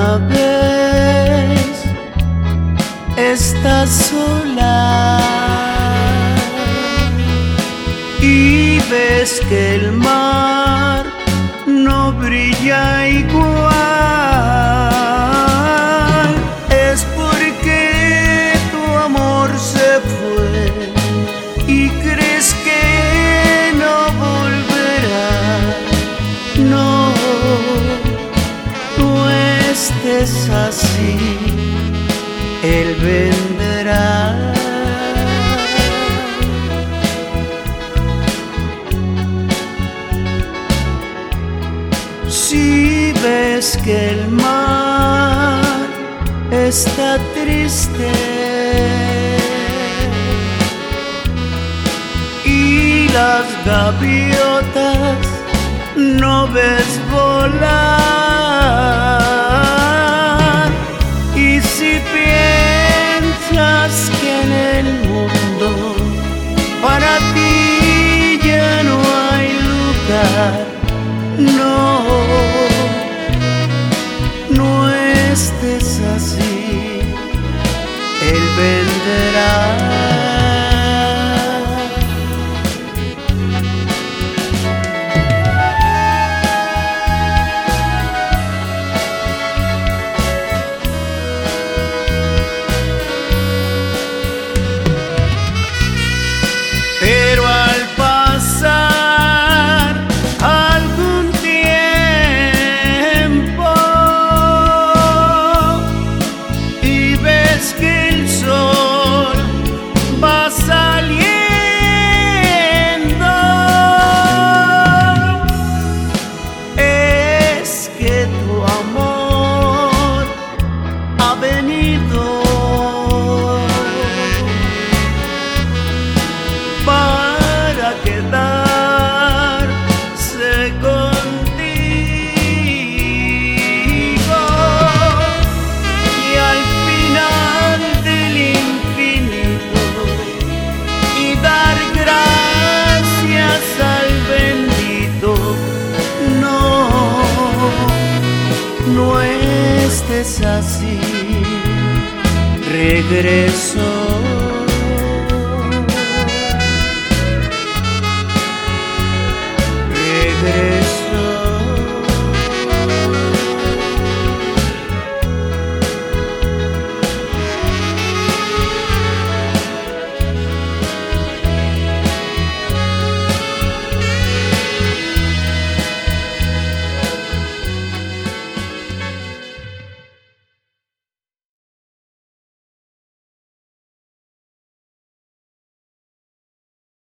alguna vez estás sola y ves que el mar no brilla igual, es porque tu amor se fue y crees que no volverá. No, no estés así, él vendrá. Si ves que el mar está triste y las gaviotas no ves volar, y si piensas que en el mundo para ti ya no hay lugar, no, no estés así, él vendrá. Pero al pasar algún tiempo y ves que el sol va saliendo, es que tu amor ha venido para quedarse contigo, y al final del infinito y dar gracias al bendito. No, no estés así, regreso.